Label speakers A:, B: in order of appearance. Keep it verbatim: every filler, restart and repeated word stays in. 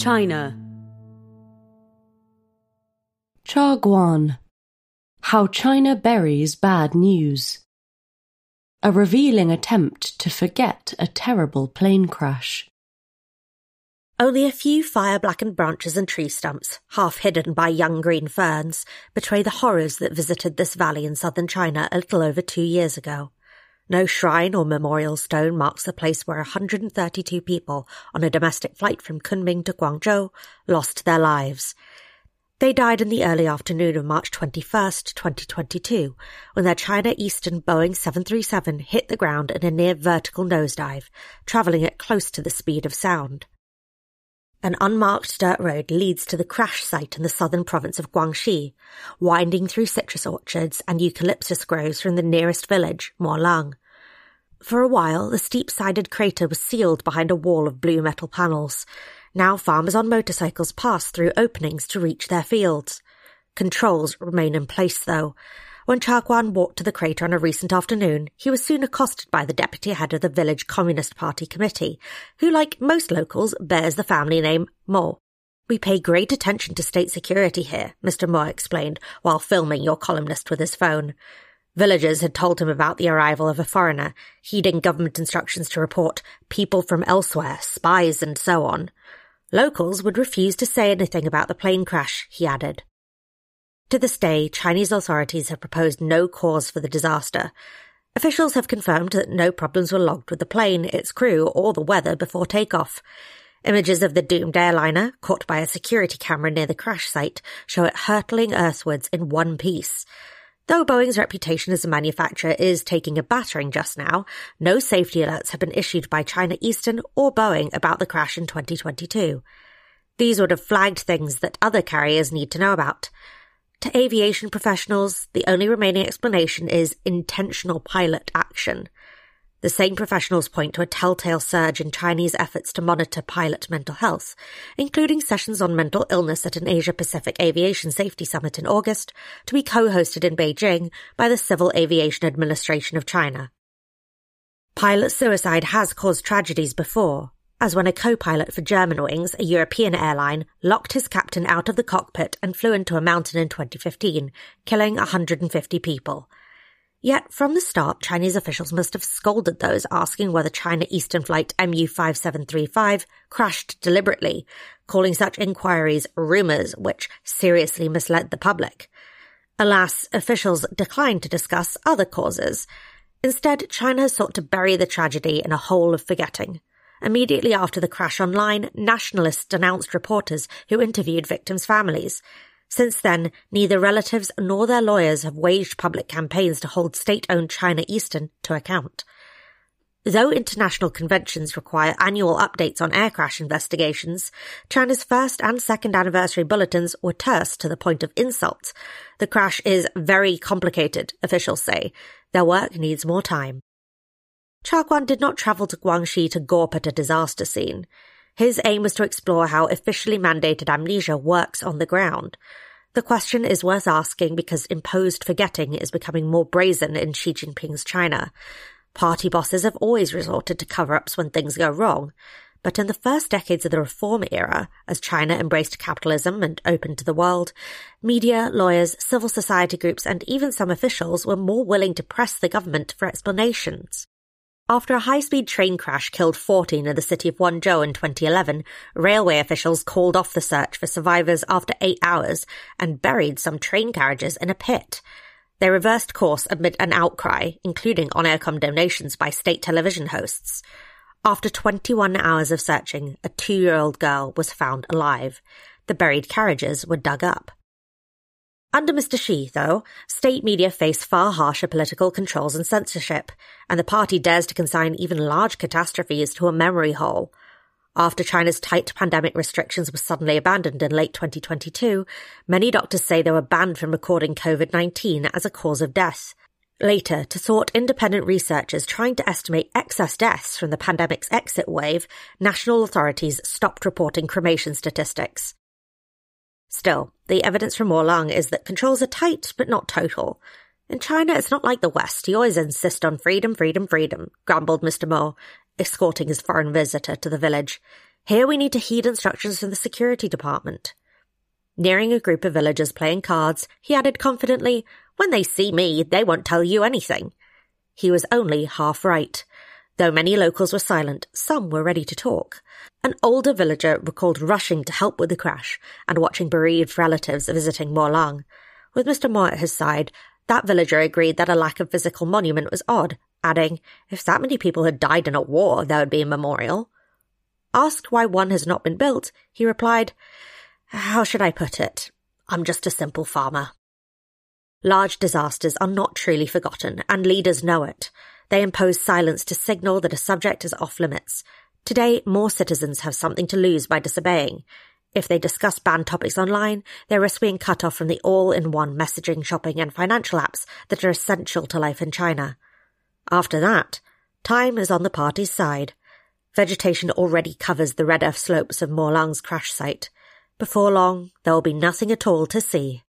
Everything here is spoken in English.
A: China.
B: Chaguan. How China buries bad news. A revealing attempt to forget a terrible plane crash.
C: Only a few fire-blackened branches and tree stumps, half hidden by young green ferns, betray the horrors that visited this valley in southern China a little over two years ago. No shrine or memorial stone marks the place where one hundred thirty-two people on a domestic flight from Kunming to Guangzhou lost their lives. They died in the early afternoon of March twenty-first, twenty twenty-two, when their China Eastern Boeing seven thirty-seven hit the ground in a near-vertical nosedive, travelling at close to the speed of sound. An unmarked dirt road leads to the crash site in the southern province of Guangxi, winding through citrus orchards and eucalyptus groves from the nearest village, Molang. For a while, the steep-sided crater was sealed behind a wall of blue metal panels. Now farmers on motorcycles pass through openings to reach their fields. Controls remain in place, though. When Chaguan walked to the crater on a recent afternoon, he was soon accosted by the deputy head of the village Communist Party committee, who, like most locals, bears the family name Mo. "We pay great attention to state security here," Mister Mo explained, while filming your columnist with his phone. Villagers had told him about the arrival of a foreigner, heeding government instructions to report people from elsewhere, spies and so on. Locals would refuse to say anything about the plane crash, he added. To this day, Chinese authorities have proposed no cause for the disaster. Officials have confirmed that no problems were logged with the plane, its crew, or the weather before takeoff. Images of the doomed airliner, caught by a security camera near the crash site, show it hurtling earthwards in one piece. Though Boeing's reputation as a manufacturer is taking a battering just now, no safety alerts have been issued by China Eastern or Boeing about the crash in twenty twenty-two. These would have flagged things that other carriers need to know about. To aviation professionals, the only remaining explanation is intentional pilot action. The same professionals point to a telltale surge in Chinese efforts to monitor pilot mental health, including sessions on mental illness at an Asia-Pacific Aviation Safety Summit in August, to be co-hosted in Beijing by the Civil Aviation Administration of China. Pilot suicide has caused tragedies before, as when a co-pilot for Germanwings, a European airline, locked his captain out of the cockpit and flew into a mountain in twenty fifteen, killing one hundred fifty people. Yet, from the start, Chinese officials must have scolded those asking whether China Eastern Flight M U five seven three five crashed deliberately, calling such inquiries rumours which seriously misled the public. Alas, officials declined to discuss other causes. Instead, China has sought to bury the tragedy in a hole of forgetting. Immediately after the crash online, nationalists denounced reporters who interviewed victims' families. Since then, neither relatives nor their lawyers have waged public campaigns to hold state-owned China Eastern to account. Though international conventions require annual updates on air crash investigations, China's first and second anniversary bulletins were terse to the point of insult. The crash is very complicated, officials say. Their work needs more time. Chaguan did not travel to Guangxi to gawp at a disaster scene. His aim was to explore how officially mandated amnesia works on the ground. The question is worth asking because imposed forgetting is becoming more brazen in Xi Jinping's China. Party bosses have always resorted to cover-ups when things go wrong. But in the first decades of the reform era, as China embraced capitalism and opened to the world, media, lawyers, civil society groups and even some officials were more willing to press the government for explanations. After a high-speed train crash killed fourteen in the city of Guangzhou in twenty eleven, railway officials called off the search for survivors after eight hours and buried some train carriages in a pit. They reversed course amid an outcry, including on-air condemnations by state television hosts. After twenty-one hours of searching, a two-year-old girl was found alive. The buried carriages were dug up. Under Mister Xi, though, state media face far harsher political controls and censorship, and the party dares to consign even large catastrophes to a memory hole. After China's tight pandemic restrictions were suddenly abandoned in late twenty twenty-two, many doctors say they were banned from recording COVID nineteen as a cause of death. Later, to thwart independent researchers trying to estimate excess deaths from the pandemic's exit wave, national authorities stopped reporting cremation statistics. Still, the evidence from Molang is that controls are tight but not total. In China, it's not like the West. You always insist on freedom, freedom, freedom, grumbled Mister Mo, escorting his foreign visitor to the village. Here we need to heed instructions from the security department. Nearing a group of villagers playing cards, he added confidently, "When they see me, they won't tell you anything." He was only half right. Though many locals were silent, some were ready to talk. An older villager recalled rushing to help with the crash and watching bereaved relatives visiting Morlang. With Mister Mo at his side, that villager agreed that a lack of physical monument was odd, adding, "If that many people had died in a war, there would be a memorial." Asked why one has not been built, he replied, "How should I put it? I'm just a simple farmer." Large disasters are not truly forgotten, and leaders know it. They impose silence to signal that a subject is off limits. Today, more citizens have something to lose by disobeying. If they discuss banned topics online, they risk being cut off from the all-in-one messaging, shopping and financial apps that are essential to life in China. After that, time is on the party's side. Vegetation already covers the red earth slopes of Morlang's crash site. Before long, there will be nothing at all to see.